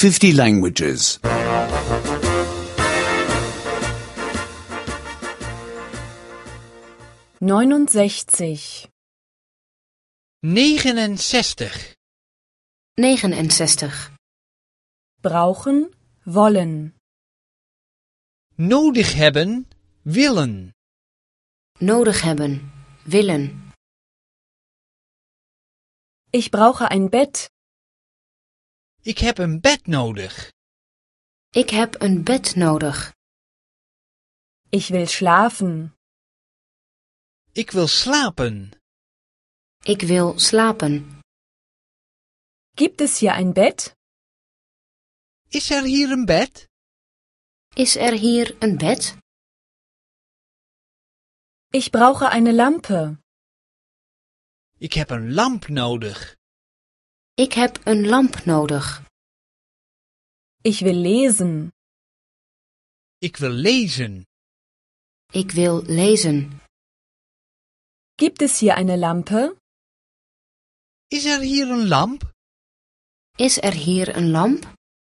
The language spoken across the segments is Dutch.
50 languages. 69. 69. 69. Brauchen, wollen. Nodig hebben, willen. Nodig hebben. Willen. Ich brauche ein Bett. Ik heb een bed nodig. Ik heb een bed nodig. Ich will schlafen. Ik wil slapen. Ik wil slapen. Gibt es hier ein Bett? Is er hier een bed? Is er hier een bed? Ich brauche eine Lampe. Ik heb een lamp nodig. Ik heb een lamp nodig. Ich will lesen. Ik wil lezen. Ik wil lezen. Gibt es hier eine Lampe? Is er hier een lamp? Is er hier een lamp?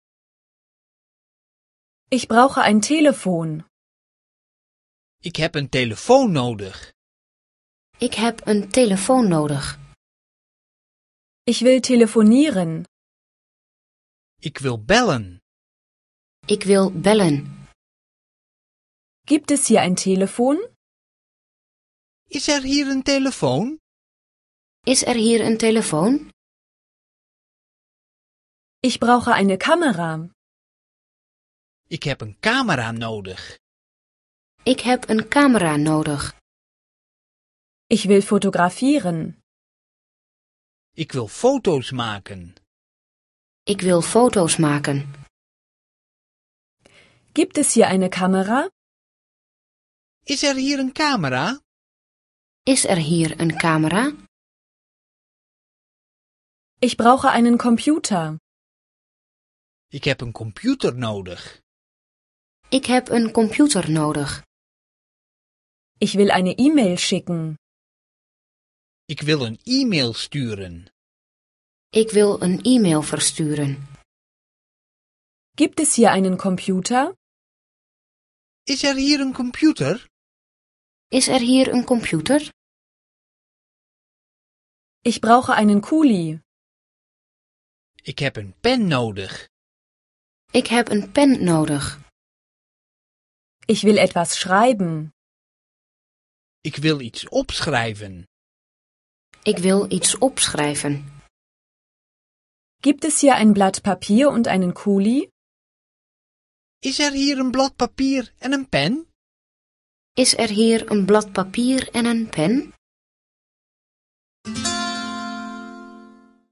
Ich brauche ein Telefon. Ik heb een telefoon nodig. Ik heb een telefoon nodig. Ich will telefonieren. Ik wil bellen. Ik wil bellen. Gibt es hier ein Telefon? Is er hier een telefoon? Is er hier een telefoon? Ich brauche eine Kamera. Ik heb een camera nodig. Ik heb een camera nodig. Ich will fotografieren. Ik wil foto's maken. Ik wil foto's maken. Gibt es hier eine Kamera? Is er hier een camera? Is er hier een camera? Ich brauche einen Computer. Ik heb een computer nodig. Ik heb een computer nodig. Ich will eine E-Mail schicken. Ik wil een e-mail sturen. Ik wil een e-mail versturen. Gibt es hier einen Computer? Is er hier een computer? Is er hier een computer? Ich brauche einen Kuli. Ik heb een pen nodig. Ik heb een pen nodig. Ich will etwas schreiben. Ik wil iets opschrijven. Ik wil iets opschrijven. Gibt es hier ein Blatt Papier und einen Kuli? Is er hier een blad papier en een pen? Is er hier een blad papier en een pen?